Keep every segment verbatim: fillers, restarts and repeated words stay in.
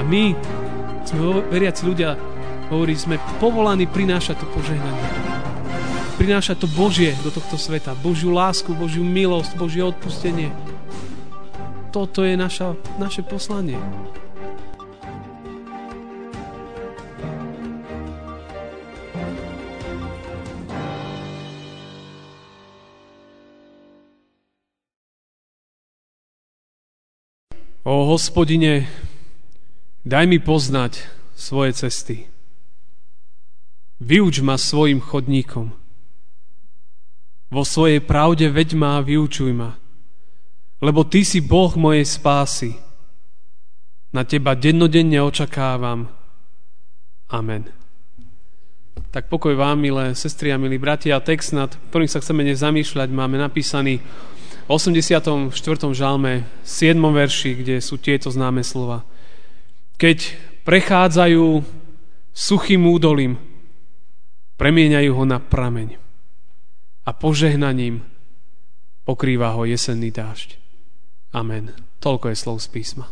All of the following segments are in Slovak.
my sme veriaci ľudia, hovorí, sme povolaní prinášať to požehnanie. Prinášať to Božie do tohto sveta. Božiu lásku, Božiu milosť, Božie odpustenie. Toto je naša, naše poslanie. O Hospodine, daj mi poznať svoje cesty. Vyuč ma svojim chodníkom. Vo svojej pravde veď ma a vyučuj ma, lebo Ty si Boh mojej spásy. Na Teba dennodenne očakávam. Amen. Tak pokoj vám, milé sestry a milí bratia. Text, nad ktorým sa chceme dnes zamýšľať, máme napísaný v osemdesiatom štvrtom žalme, siedmom verši, kde sú tieto známe slova. Keď prechádzajú suchým údolím, premieňajú ho na prameň a požehnaním pokrýva ho jesenný dážď. Amen. Toľko je slov z písma.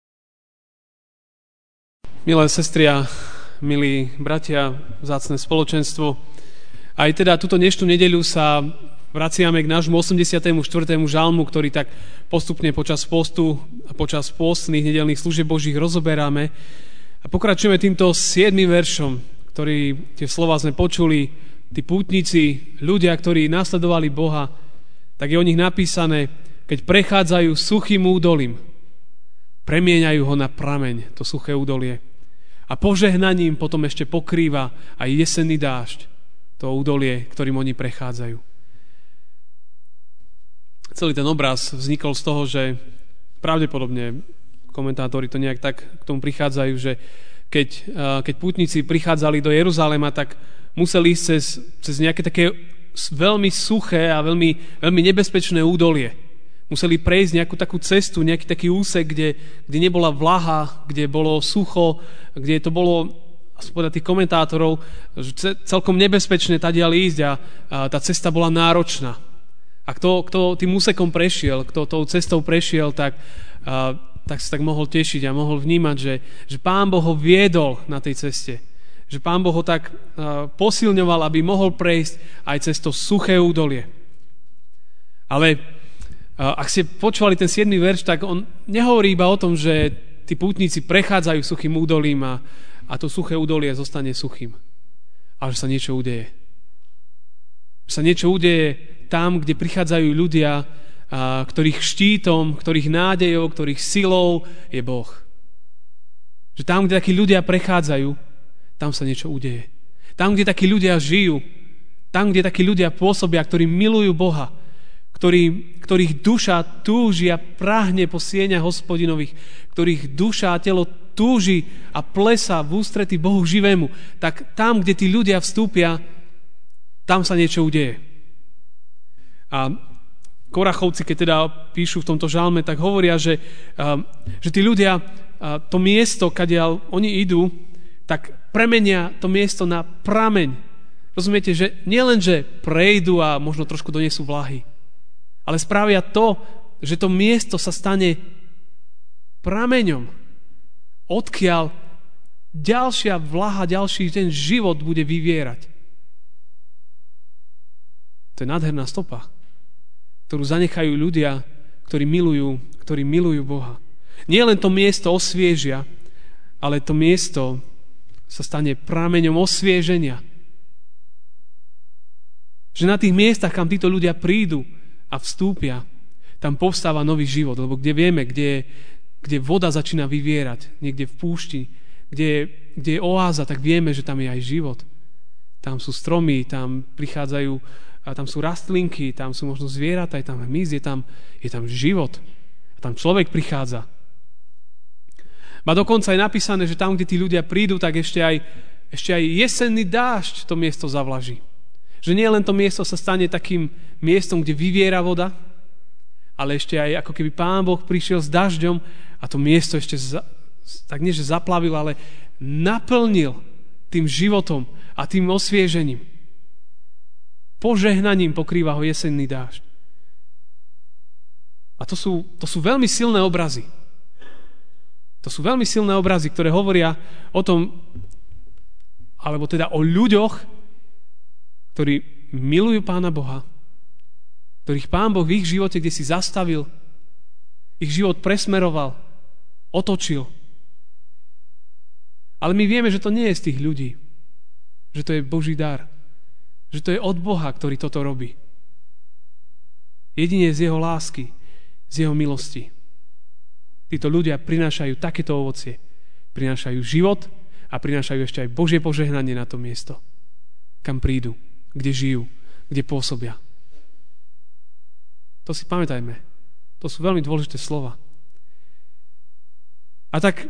Milé sestry a milí bratia, vzácne spoločenstvo, aj teda túto dnešnú nedeľu sa vraciame k nášmu osemdesiatému štvrtému žalmu, ktorý tak postupne počas postu a počas postných nedeľných služieb Božích rozoberáme. A pokračujeme týmto siedmym veršom, ktorý tie slova sme počuli, tí pútnici, ľudia, ktorí nasledovali Boha, tak je o nich napísané, keď prechádzajú suchým údolím, premieňajú ho na prameň, to suché údolie. A požehnaním potom ešte pokrýva aj jesenný dážď, to údolie, ktorým oni prechádzajú. Celý ten obraz vznikol z toho, že pravdepodobne komentátori to nejak tak k tomu prichádzajú, že keď, keď pútnici prichádzali do Jeruzalema, tak museli ísť cez, cez nejaké také veľmi suché a veľmi, veľmi nebezpečné údolie. Museli prejsť nejakú takú cestu, nejaký taký úsek, kde, kde nebola vlaha, kde bolo sucho, kde to bolo, podľa tých komentátorov, celkom nebezpečné tadiaľ ísť a, a tá cesta bola náročná. A kto, kto tým úsekom prešiel, kto tou cestou prešiel, tak, a, tak sa tak mohol tešiť a mohol vnímať, že, že Pán Boh ho viedol na tej ceste. Že Pán Boh ho tak a, posilňoval, aby mohol prejsť aj cez to suché údolie. Ale a, ak ste počúvali ten siedmy verš, tak on nehovorí iba o tom, že tí pútnici prechádzajú suchým údolím a, a to suché údolie zostane suchým. Ale že sa niečo udeje. Že sa niečo udeje tam, kde prichádzajú ľudia, a, ktorých štítom, ktorých nádejou, ktorých silou je Boh. Že tam, kde takí ľudia prechádzajú, tam sa niečo udeje. Tam, kde takí ľudia žijú, tam, kde takí ľudia pôsobia, ktorí milujú Boha, ktorý, ktorých duša túži a prahne po sieňach Hospodinových, ktorých duša a telo túži a plesá v ústrety Bohu živému, tak tam, kde tí ľudia vstúpia, tam sa niečo udeje. A Korachovci, keď teda píšu v tomto žalme, tak hovoria, že, že tí ľudia to miesto, kadiaľ oni idú, tak premenia to miesto na prameň. Rozumiete, že nielen, že prejdú a možno trošku donesú vlahy, ale spravia to, že to miesto sa stane prameňom, odkiaľ ďalšia vlaha, ďalší ten život bude vyvierať. To je nádherná stopa, ktorú zanechajú ľudia, ktorí milujú, ktorí milujú Boha. Nie len to miesto osviežia, ale to miesto sa stane prameňom osvieženia. Že na tých miestach, kam títo ľudia prídu a vstúpia, tam povstáva nový život, lebo kde vieme, kde, kde voda začína vyvierať, niekde v púšti, kde, kde je oáza, tak vieme, že tam je aj život. Tam sú stromy, tam prichádzajú a tam sú rastlinky, tam sú možno zvieratá, je tam hmyz, je tam, je tam život. A tam človek prichádza. A dokonca je napísané, že tam, kde tí ľudia prídu, tak ešte aj, ešte aj jesenný dážď to miesto zavlaží. Že nie len to miesto sa stane takým miestom, kde vyviera voda, ale ešte aj ako keby Pán Boh prišiel s dažďom a to miesto ešte za, tak nie, že zaplavil, ale naplnil tým životom a tým osviežením. Požehnaním pokrýva ho jesenný dážď. A to sú, to sú veľmi silné obrazy. To sú veľmi silné obrazy, ktoré hovoria o tom, alebo teda o ľuďoch, ktorí milujú Pána Boha, ktorých Pán Boh v ich živote, kde si zastavil, ich život presmeroval, otočil. Ale my vieme, že to nie je z tých ľudí, že to je Boží dar, že to je od Boha, ktorý toto robí. Jedine z jeho lásky, z jeho milosti. Títo ľudia prinášajú takéto ovocie. Prinášajú život a prinášajú ešte aj Božie požehnanie na to miesto, kam prídu, kde žijú, kde pôsobia. To si pamätajme. To sú veľmi dôležité slova. A tak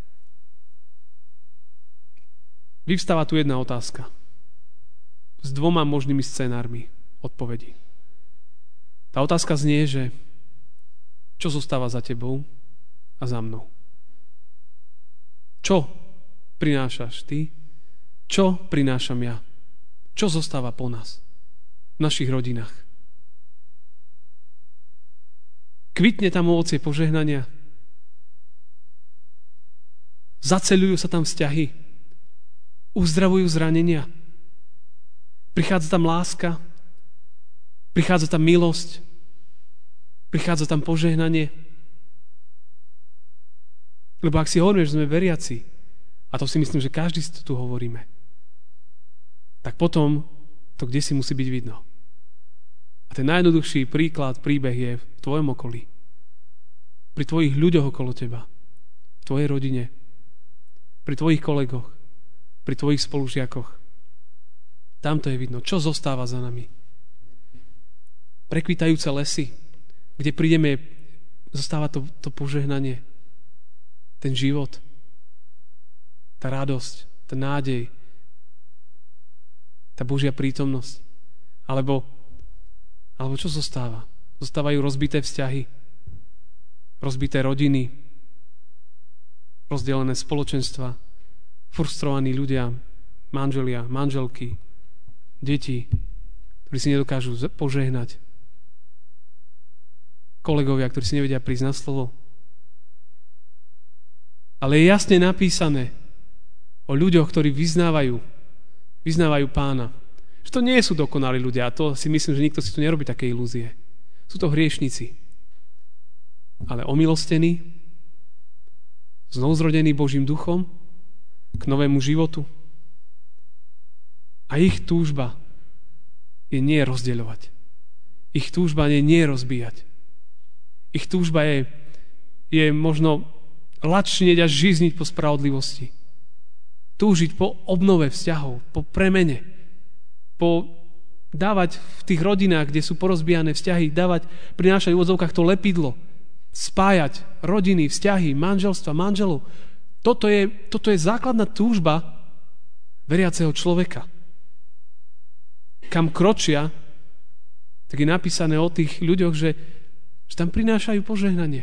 vyvstáva tu jedna otázka s dvoma možnými scenármi odpovedí. Tá otázka znie, že čo zostáva za tebou a za mnou? Čo prinášaš ty? Čo prinášam ja? Čo zostáva po nás? V našich rodinách? Kvitne tam ovocie požehnania? Zaceľujú sa tam vzťahy? Uzdravujú zranenia? Prichádza tam láska? Prichádza tam milosť? Prichádza tam požehnanie? Lebo ak si hovoríme, že sme veriaci, a to si myslím, že každý si to tu hovoríme, tak potom to kde si musí byť vidno. A ten najjednoduchší príklad, príbeh je v tvojom okolí. Pri tvojich ľuďoch okolo teba. V tvojej rodine. Pri tvojich kolegoch. Pri tvojich spolužiakoch. Tam to je vidno. Čo zostáva za nami? Prekvitajúce lesy, kde prídeme, zostáva to, to požehnanie. Ten život. Tá radosť. Tá nádej. Tá Božia prítomnosť. Alebo Alebo čo zostáva? Zostávajú rozbité vzťahy, rozbité rodiny, rozdelené spoločenstva, frustrovaní ľudia, manželia, manželky, deti, ktorí si nedokážu požehnať, kolegovia, ktorí si nevedia prísť na slovo. Ale je jasne napísané o ľuďoch, ktorí vyznávajú, vyznávajú Pána. Že to nie sú dokonalí ľudia a to si myslím, že nikto si tu nerobí také ilúzie. Sú to hriešnici. Ale omilostení, znovuzrodení Božím duchom k novému životu. A ich túžba je nie rozdeľovať. Ich túžba je nie rozbíjať. Ich túžba je, je možno lačnieť a žizniť po spravodlivosti. Túžiť po obnove vzťahov, po premene, po dávať v tých rodinách, kde sú porozbijané vzťahy, dávať, prinášať v odzovkách to lepidlo, spájať rodiny, vzťahy, manželstva, manželov. Toto je, toto je základná túžba veriaceho človeka. Kam kročia, tak je napísané o tých ľuďoch, že, že tam prinášajú požehnanie.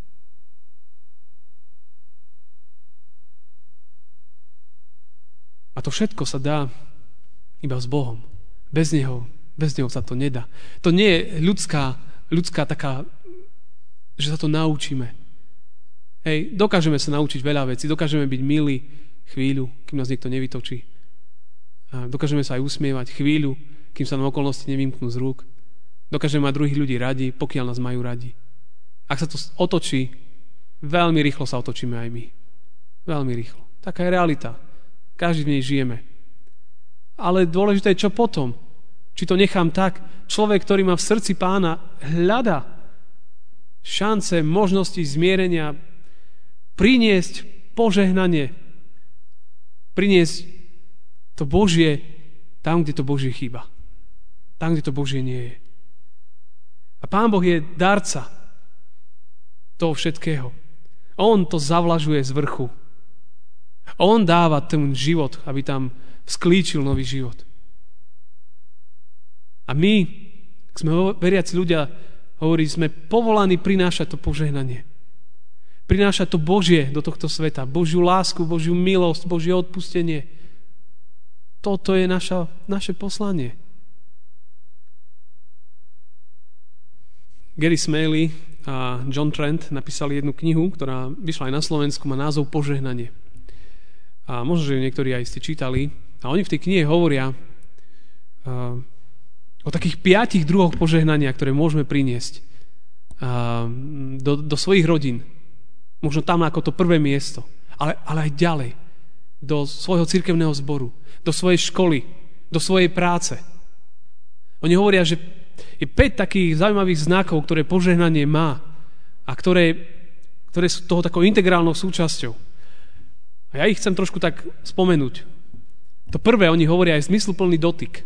A to všetko sa dá iba s Bohom. Bez Neho, bez Neho sa to nedá. To nie je ľudská, ľudská taká, že sa to naučíme. Hej, dokážeme sa naučiť veľa vecí, dokážeme byť milí chvíľu, kým nás niekto nevytočí. A dokážeme sa aj usmievať chvíľu, kým sa nám okolnosti nevymknú z rúk. Dokážeme mať druhých ľudí radi, pokiaľ nás majú radi. Ak sa to otočí, veľmi rýchlo sa otočíme aj my. Veľmi rýchlo. Taká je realita. Každý v nej žijeme. Ale dôležité je, čo potom. Či to nechám tak. Človek, ktorý má v srdci Pána, hľada šance, možnosti zmierenia, priniesť požehnanie, priniesť to Božie tam, kde to Božie chýba. Tam, kde to Božie nie je. A Pán Boh je darca toho všetkého. On to zavlažuje z vrchu. On dáva ten život, aby tam vzklíčil nový život. A my, ak sme veriaci ľudia, hovorí, sme povolaní prinášať to požehnanie. Prinášať to Božie do tohto sveta. Božiu lásku, Božiu milosť, Božie odpustenie. Toto je naša, naše poslanie. Gary Smalley v a John Trent napísali jednu knihu, ktorá vyšla aj na Slovensku, má názov Požehnanie. A možno, že ju niektorí aj ste čítali. A oni v tej knihe hovoria uh, o takých piatich druhoch požehnania, ktoré môžeme priniesť uh, do, do svojich rodín. Možno tam ako to prvé miesto. Ale, ale aj ďalej. Do svojho cirkevného zboru. Do svojej školy. Do svojej práce. Oni hovoria, že je päť takých zaujímavých znakov, ktoré požehnanie má a ktoré, ktoré sú toho takou integrálnou súčasťou. A ja ich chcem trošku tak spomenúť. To prvé, oni hovoria aj zmysluplný dotyk.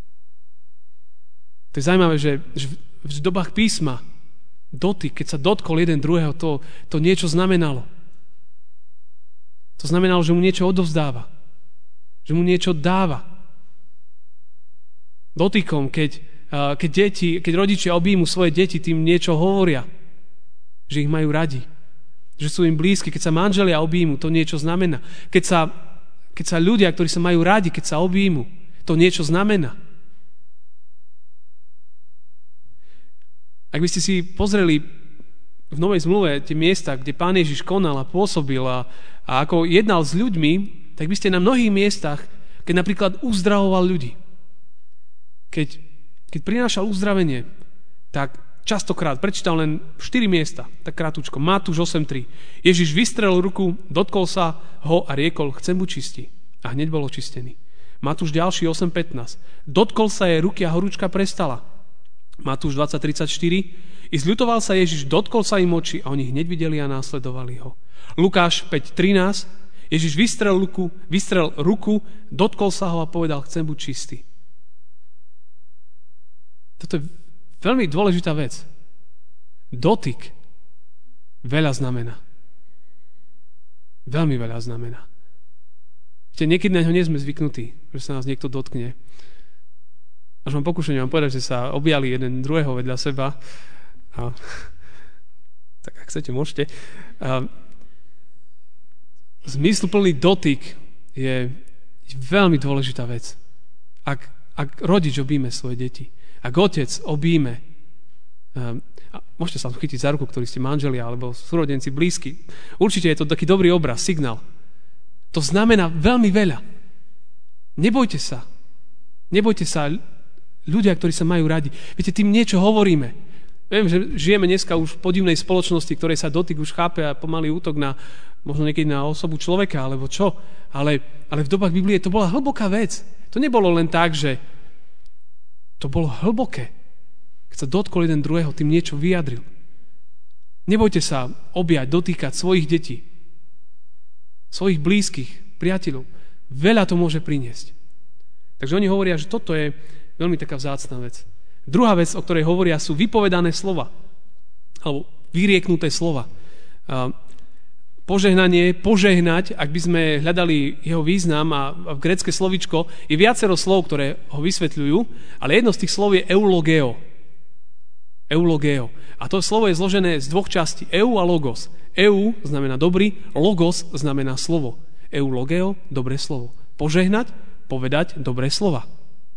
To je zaujímavé, že, že v dobách písma dotyk, keď sa dotkol jeden druhého, to, to niečo znamenalo. To znamenalo, že mu niečo odovzdáva. Že mu niečo dáva. Dotykom, keď, keď, deti, keď rodičia objímu svoje deti, tým niečo hovoria. Že ich majú radi. Že sú im blízki. Keď sa manželia objímu, to niečo znamená. Keď sa, keď sa ľudia, ktorí sa majú radi, keď sa objímu, to niečo znamená. Ak by ste si pozreli v Novej zmluve tie miesta, kde Pán Ježiš konal a pôsobil a, a ako jednal s ľuďmi, tak by ste na mnohých miestach, keď napríklad uzdravoval ľudí, keď, keď prinášal uzdravenie, tak častokrát, prečítal len štyri miesta, tak krátko, Matúš osem tri. Ježiš vystrelil ruku, dotkol sa ho a riekol, chcem buď čistý. A hneď bol očistený. Matúš ďalší osem pätnásť. Dotkol sa jej ruky a horúčka prestala. Matúš dvadsať tridsaťštyri. I zľutoval sa Ježiš, dotkol sa im očí a oni hneď videli a následovali ho. Lukáš päť trinásť. Ježiš vystrel ruku, vystrel ruku, dotkol sa ho a povedal, chcem buď čistý. Toto je veľmi dôležitá vec. Dotyk veľa znamená. Veľmi veľa znamená. Viete, niekedy na ňo nie sme zvyknutí, že sa nás niekto dotkne. Až mám pokúšanie vám povedať, že sa objali jeden druhého vedľa seba. A, tak ak chcete, môžete. A, zmysluplný dotyk je veľmi dôležitá vec. Ak, ak rodič objíme svoje deti, ak otec objíme, um, a môžete sa chytiť za ruku, ktorí ste manželia alebo súrodenci blízky, určite je to taký dobrý obraz, signál. To znamená veľmi veľa. Nebojte sa. Nebojte sa, ľudia, ktorí sa majú radi. Viete, tým niečo hovoríme. Viem, že žijeme dneska už v podivnej spoločnosti, ktorej sa dotyk už chápe a pomalý útok na, možno niekedy na osobu človeka, alebo čo. Ale, ale v dobách Biblie to bola hlboká vec. To nebolo len tak, že to bolo hlboké. Keď sa dotkol jeden druhého, tým niečo vyjadril. Nebojte sa objať, dotýkať svojich detí, svojich blízkych, priateľov. Veľa to môže priniesť. Takže oni hovoria, že toto je veľmi taká vzácna vec. Druhá vec, o ktorej hovoria, sú vypovedané slova. Alebo vyrieknuté slova. Požehnanie, požehnať, ak by sme hľadali jeho význam a v grécke slovíčko, je viacero slov, ktoré ho vysvetľujú, ale jedno z tých slov je eulogeo. Eulogeo. A to slovo je zložené z dvoch častí. Eu a logos. Eu znamená dobrý, logos znamená slovo. Eulogeo, dobré slovo. Požehnať, povedať dobré slova.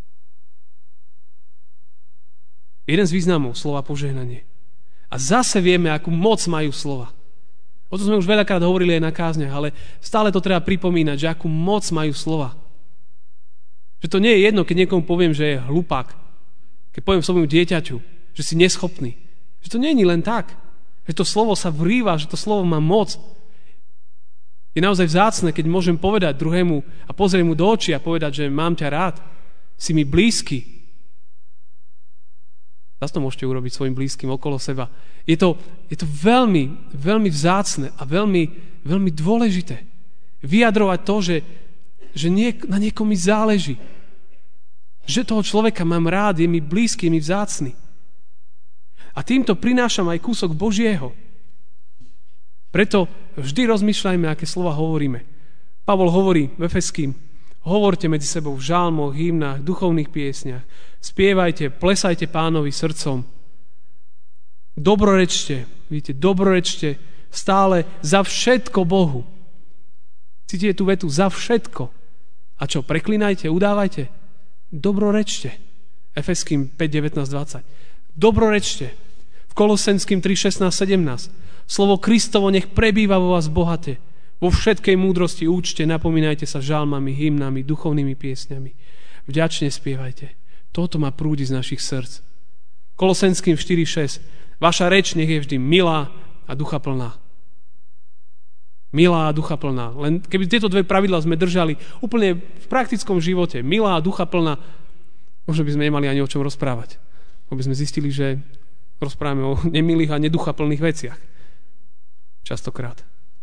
Jeden z významov slova požehnanie. A zase vieme, akú moc majú slova. O tom sme už veľakrát hovorili aj na kázniach, ale stále to treba pripomínať, že akú moc majú slova. Že to nie je jedno, keď niekomu poviem, že je hlupák. Keď poviem svojmu dieťaťu, že si neschopný. Že to nie je len tak. Že to slovo sa vrýva, že to slovo má moc. Je naozaj vzácne, keď môžem povedať druhému a pozrieť mu do očí a povedať, že mám ťa rád. Si mi blízky. Zas to môžete urobiť svojim blízkym okolo seba. Je to, je to veľmi, veľmi vzácne a veľmi, veľmi dôležité. Vyjadrovať to, že, že niek- na niekom mi záleží. Že toho človeka mám rád, je mi blízky, je mi vzácny. A týmto prinášam aj kúsok Božieho. Preto vždy rozmýšľajme, aké slova hovoríme. Pavol hovorí v Efeským, hovorte medzi sebou v žalmoch, hymnách, duchovných piesniach. Spievajte, plesajte Pánovi srdcom. Dobrorečte, vidíte, dobrorečte stále za všetko Bohu. Cítite tú vetu za všetko. A čo, preklínajte, udávajte? Dobrorečte. Efeským päť, devätnásť, dvadsať. Dobrorečte. V Kolosenským tri šestnásť sedemnásť. Slovo Kristovo nech prebýva vo vás bohate. Vo všetkej múdrosti účte, napomínajte sa žalmami, hymnami, duchovnými piesňami. Vďačne spievajte. Toto má prúdi z našich srdc. Kolosenským štyri šesť. Vaša reč nech je vždy milá a duchaplná. Milá a duchaplná. Len keby tieto dve pravidlá sme držali úplne v praktickom živote, milá a duchaplná, možno by sme nemali ani o čom rozprávať. Lebo by sme zistili, že rozprávame o nemilých a neduchaplných veciach. Častokrát.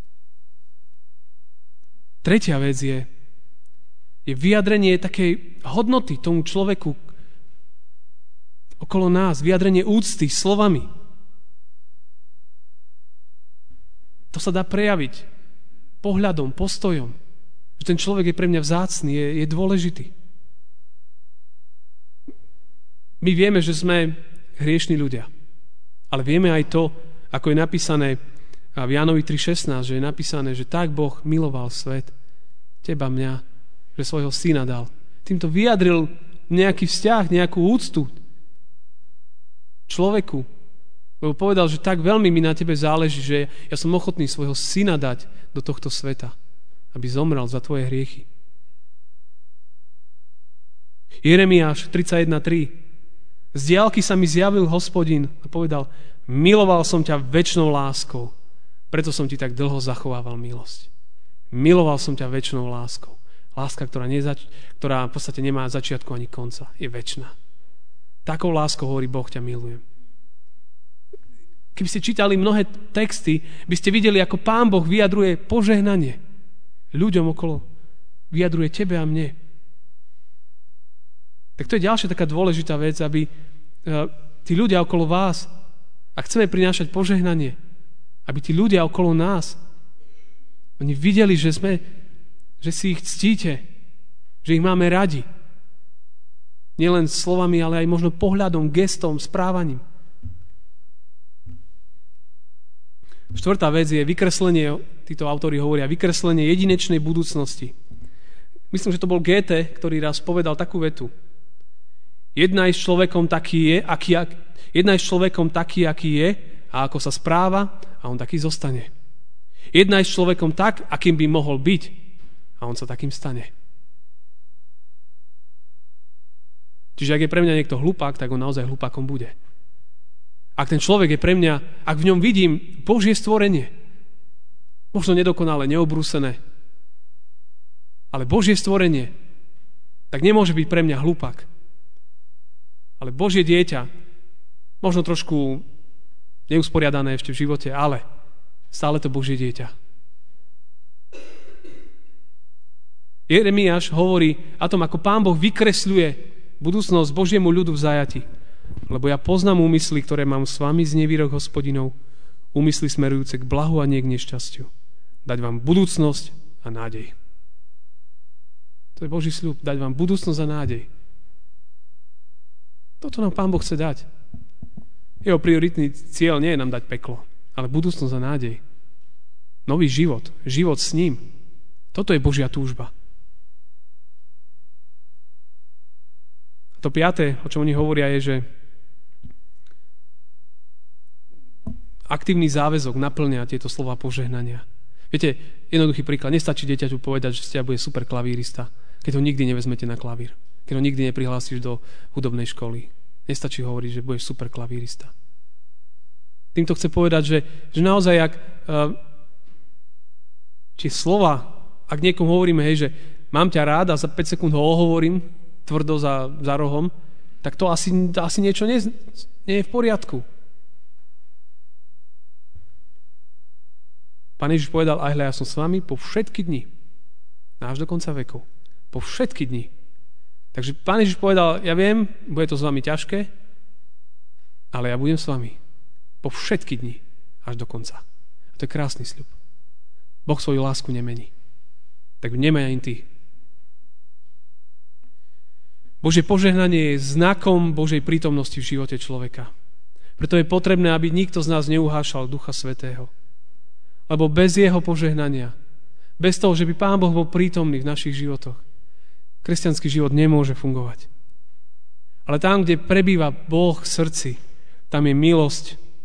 Tretia vec je, je vyjadrenie takej hodnoty tomu človeku okolo nás, vyjadrenie úcty slovami. To sa dá prejaviť pohľadom, postojom. Že ten človek je pre mňa vzácny, je, je dôležitý. My vieme, že sme hriešni ľudia. Ale vieme aj to, ako je napísané v Jánovi tri šestnásť, že je napísané, že tak Boh miloval svet, teba, mňa, že svojho syna dal. Týmto vyjadril nejaký vzťah, nejakú úctu človeku. Lebo povedal, že tak veľmi mi na tebe záleží, že ja som ochotný svojho syna dať do tohto sveta, aby zomrel za tvoje hriechy. Jeremiáš tridsaťjeden tri. Z diaľky sa mi zjavil Hospodin a povedal, miloval som ťa večnou láskou, preto som ti tak dlho zachovával milosť. Miloval som ťa večnou láskou. Láska, ktorá, nezač- ktorá v podstate nemá začiatku ani konca. Je večná. Takou láskou hovorí Boh, ťa milujem. Keby ste čítali mnohé texty, by ste videli, ako Pán Boh vyjadruje požehnanie ľuďom okolo. Vyjadruje tebe a mne. Tak to je ďalšia taká dôležitá vec, aby tí ľudia okolo vás, ak chceme prinášať požehnanie, aby tí ľudia okolo nás, oni videli, že sme, že si ich ctíte, že ich máme radi. Nielen slovami, ale aj možno pohľadom, gestom, správaním. Štvrtá vec je vykreslenie, títo autori hovoria, vykreslenie jedinečnej budúcnosti. Myslím, že to bol Goethe, ktorý raz povedal takú vetu. Jedna je s človekom taký je, aký, jedna je s človekom taký, aký je, a ako sa správa, a on taký zostane. Jedna je s človekom tak, akým by mohol byť, a on sa takým stane. Čiže ak je pre mňa niekto hlupák, tak on naozaj hlupákom bude. Ak ten človek je pre mňa, ak v ňom vidím Božie stvorenie, možno nedokonale, neobrúsené, ale Božie stvorenie, tak nemôže byť pre mňa hlupák. Ale Božie dieťa, možno trošku neusporiadané ešte v živote, ale stále to Božie dieťa. Jeremiáš hovorí o tom, ako Pán Boh vykresľuje budúcnosť Božiemu ľudu v zajati. Lebo ja poznám úmysly, ktoré mám s vami z nevýrok Hospodinov, úmysly smerujúce k blahu a nie k nešťastiu. Dať vám budúcnosť a nádej. To je Boží sľub, dať vám budúcnosť a nádej. Toto nám Pán Boh chce dať. Jeho prioritný cieľ nie je nám dať peklo, ale budúcnosť a nádej. Nový život, život s ním. Toto je Božia túžba. A to piaté, o čom oni hovoria, je, že aktívny záväzok naplňa tieto slova požehnania. Viete, jednoduchý príklad. Nestačí dieťaťu povedať, že z teba bude super klavírista, keď ho nikdy nevezmete na klavír. Keď ho nikdy neprihlásiš do hudobnej školy. Nestačí hovoriť, že budeš super klavírista. Týmto chce povedať, že, že naozaj, ak uh, či slova, ak niekomu hovoríme, hej, že mám ťa rád a za päť sekúnd ho ohovorím tvrdo za, za rohom, tak to asi, to asi niečo nie, nie je v poriadku. Pán Ježiš povedal, aj hľa, ja som s vami po všetky dni. Až do konca vekov. Po všetky dni. Takže Pán Ježiš povedal, ja viem, bude to s vami ťažké, ale ja budem s vami po všetky dni až do konca. A to je krásny sľub. Boh svoju lásku nemení. Tak nemej ani ty. Božie požehnanie je znakom Božej prítomnosti v živote človeka. Preto je potrebné, aby nikto z nás neuhášal Ducha Svätého. Lebo bez jeho požehnania, bez toho, že by Pán Boh bol prítomný v našich životoch, kresťanský život nemôže fungovať. Ale tam, kde prebýva Boh v srdci, tam je milosť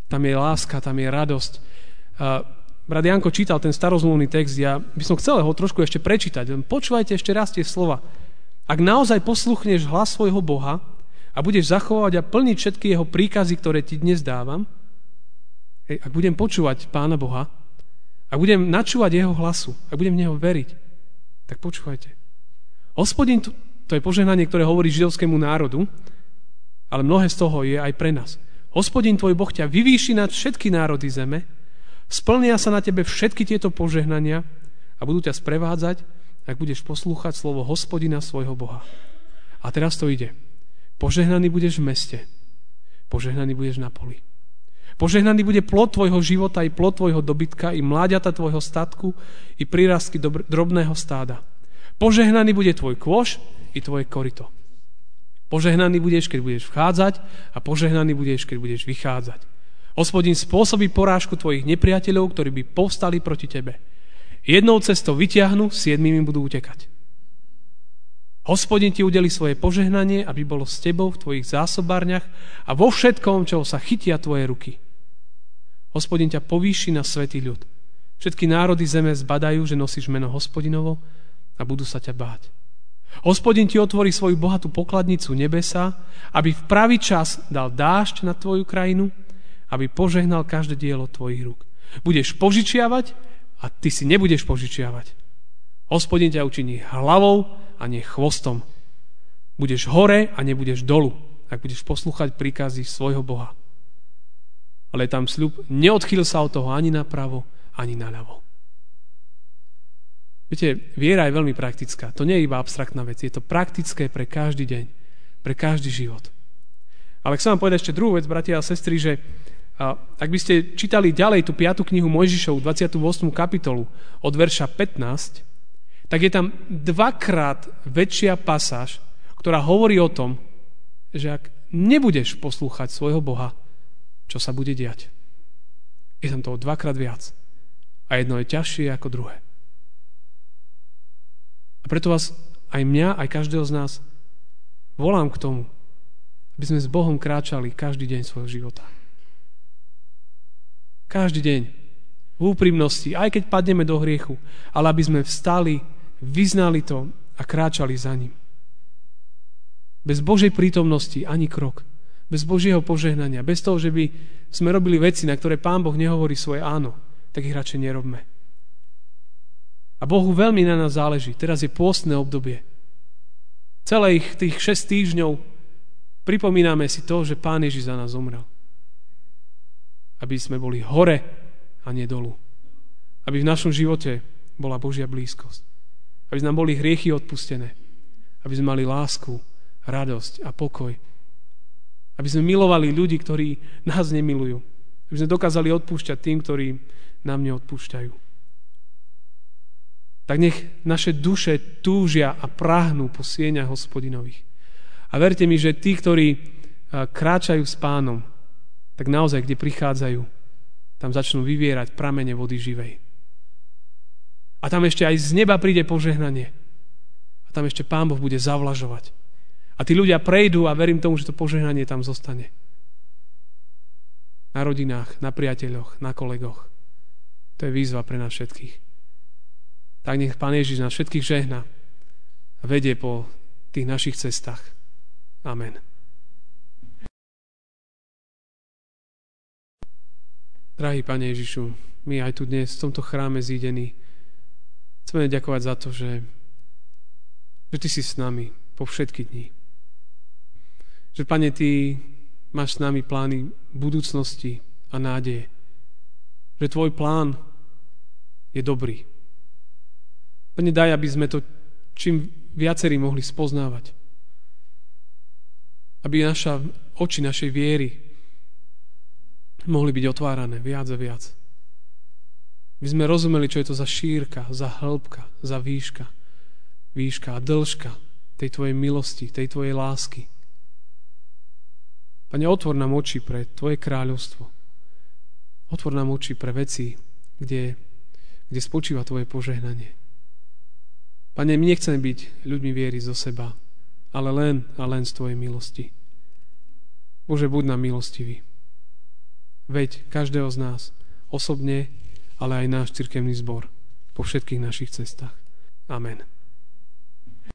Tam je láska, tam je radosť. Brat Janko čítal ten starozmluvný text, ja by som chcel ho trošku ešte prečítať. Počúvajte ešte raz tie slova. Ak naozaj posluchneš hlas svojho Boha a budeš zachovať a plniť všetky jeho príkazy, ktoré ti dnes dávam, ak budem počúvať Pána Boha, ak budem načúvať jeho hlasu, ak budem v neho veriť, tak počúvajte. Hospodin, to je požehnanie, ktoré hovorí židovskému národu, ale mnohé z toho je aj pre nás. Hospodin tvoj Boh ťa vyvýši nad všetky národy zeme, splnia sa na tebe všetky tieto požehnania a budú ťa sprevádzať, ak budeš poslúchať slovo Hospodina svojho Boha. A teraz to ide. Požehnaný budeš v meste, požehnaný budeš na poli. Požehnaný bude plod tvojho života i plod tvojho dobytka, i mláďata tvojho statku, i prírastky dobr- drobného stáda. Požehnaný bude tvoj kôš i tvoje korito. Požehnaný budeš, keď budeš vchádzať, a požehnaný budeš, keď budeš vychádzať. Hospodin spôsobí porážku tvojich nepriateľov, ktorí by povstali proti tebe. Jednou cestou vyťahnu, siedmimi budú utekať. Hospodin ti udeli svoje požehnanie, aby bolo s tebou v tvojich zásobárniach a vo všetkom, čoho sa chytia tvoje ruky. Hospodin ťa povýši na svätý ľud. Všetky národy zeme zbadajú, že nosíš meno Hospodinovo a budú sa ťa báť. Hospodin ti otvorí svoju bohatú pokladnicu nebesa, aby v pravý čas dal dážď na tvoju krajinu, aby požehnal každé dielo tvojich rúk. Budeš požičiavať a ty si nebudeš požičiavať. Hospodin ťa učiní hlavou a nie chvostom. Budeš hore a nebudeš dolu, ak budeš poslúchať príkazy svojho Boha. Ale je tam sľub, neodchýl sa od toho ani napravo, ani naľavo. Viete, viera je veľmi praktická. To nie je iba abstraktná vec. Je to praktické pre každý deň, pre každý život. Ale chcem vám povedať ešte druhú vec, bratia a sestry, že a ak by ste čítali ďalej tú piatu knihu Mojžišovu, dvadsiatu ôsmu kapitolu, od verša pätnásť, tak je tam dvakrát väčšia pasáž, ktorá hovorí o tom, že ak nebudeš poslúchať svojho Boha, čo sa bude diať. Je tam toho dvakrát viac. A jedno je ťažšie ako druhé. A preto vás, aj mňa, aj každého z nás, volám k tomu, aby sme s Bohom kráčali každý deň svojho života. Každý deň. V úprimnosti, aj keď padneme do hriechu, ale aby sme vstali, vyznali to a kráčali za ním. Bez Božej prítomnosti ani krok. Bez Božieho požehnania. Bez toho, že by sme robili veci, na ktoré Pán Boh nehovorí svoje áno, tak ich radšej nerobme. A Bohu veľmi na nás záleží. Teraz je pôstne obdobie. Celých tých šesť týždňov pripomíname si to, že Pán Ježiš za nás zomrel. Aby sme boli hore a nie dolu. Aby v našom živote bola Božia blízkosť. Aby nám boli hriechy odpustené. Aby sme mali lásku, radosť a pokoj. Aby sme milovali ľudí, ktorí nás nemilujú. Aby sme dokázali odpúšťať tým, ktorí nám neodpúšťajú. Tak nech naše duše túžia a prahnú po sieňach Hospodinových. A verte mi, že tí, ktorí kráčajú s Pánom, tak naozaj, kde prichádzajú, tam začnú vyvierať pramene vody živej. A tam ešte aj z neba príde požehnanie. A tam ešte Pán Boh bude zavlažovať. A tí ľudia prejdú a verím tomu, že to požehnanie tam zostane. Na rodinách, na priateľoch, na kolegoch. To je výzva pre nás všetkých. Tak nech Pán Ježiš nás všetkých žehná a vedie po tých našich cestách. Amen. Drahý Pane Ježišu, my aj tu dnes v tomto chráme zídení chceme ďakovať za to, že, že Ty si s nami po všetky dni. Že, Pane, Ty máš s nami plány budúcnosti a nádeje. Že Tvoj plán je dobrý. Pane, daj, aby sme to čím viacerí mohli spoznávať. Aby naša, oči našej viery mohli byť otvárané viac a viac. Aby sme rozumeli, čo je to za šírka, za hĺbka, za výška, výška a dĺžka tej Tvojej milosti, tej Tvojej lásky. Pane, otvor nám oči pre Tvoje kráľovstvo. Otvor nám oči pre veci, kde, kde spočíva Tvoje požehnanie. Pane, my nechceme byť ľuďmi viery zo seba, ale len a len z Tvojej milosti. Bože, buď nám milostivý. veď každého z nás osobne, ale aj náš cirkevný zbor po všetkých našich cestách. Amen.